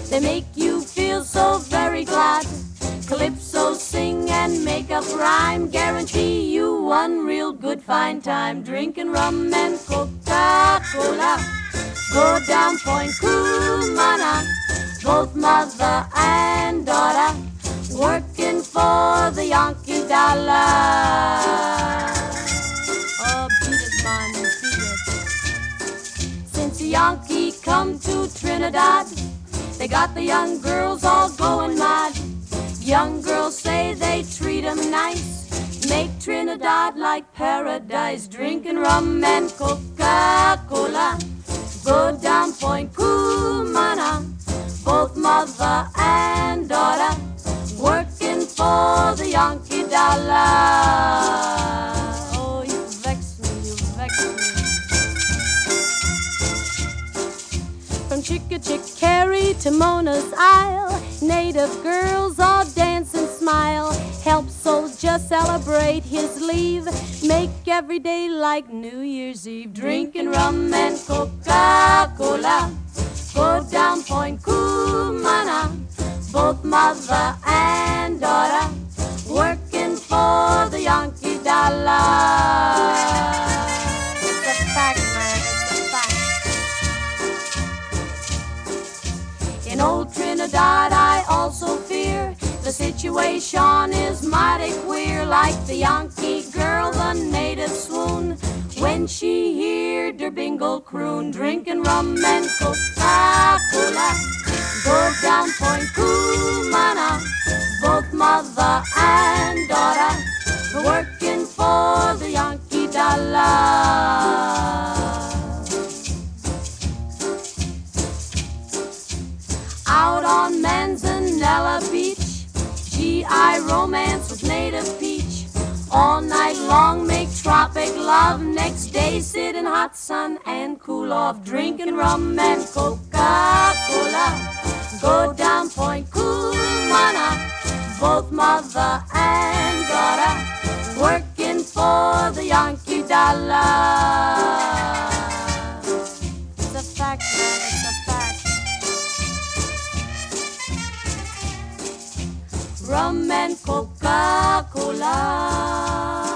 They make you feel so very glad. Calypso sing and make up rhyme, guarantee you one real good fine time. Drinking rum and Coca-Cola, go down Point Cumana, both mother and daughter, working for the Yankee dollar. Oh, beat it, man, beat it. Since the Yankee come to Trinidad, they got the young girls all going mad. Young girls say they treat 'em nice, make Trinidad like paradise. Drinking rum and Coca-Cola, go down Point Cumana, both mother and daughter, working for the Yankee dollar. Oh, you vex me, you vex me. From Chickachickarry to Mona's Isle, native girls all dance and smile. Help soldier celebrate his leave, make every day like New Year's Eve. Drinking rum and Coca-Cola, go down Point Cumana, both mother and daughter, working for the Yankee dollar. It's a fact, man, it's a fact. In old Trinidad I also fear the situation is mighty queer. Like the Yankee girl, the native swoon when she heard her bingle croon. Drinking rum and Coca-Cola, go down Point Cumana, both mother and daughter, working for the Yankee dollar. Out on Manzanella Beach, GI romance with native peach. All night long make tropic love, next day sit in hot sun and cool off. Drinking rum and Coca-Cola, go down Point Cumana, both mother and daughter, working for the Yankee dollar. It's a fact, man, it's a fact. Rum and Coca-Cola.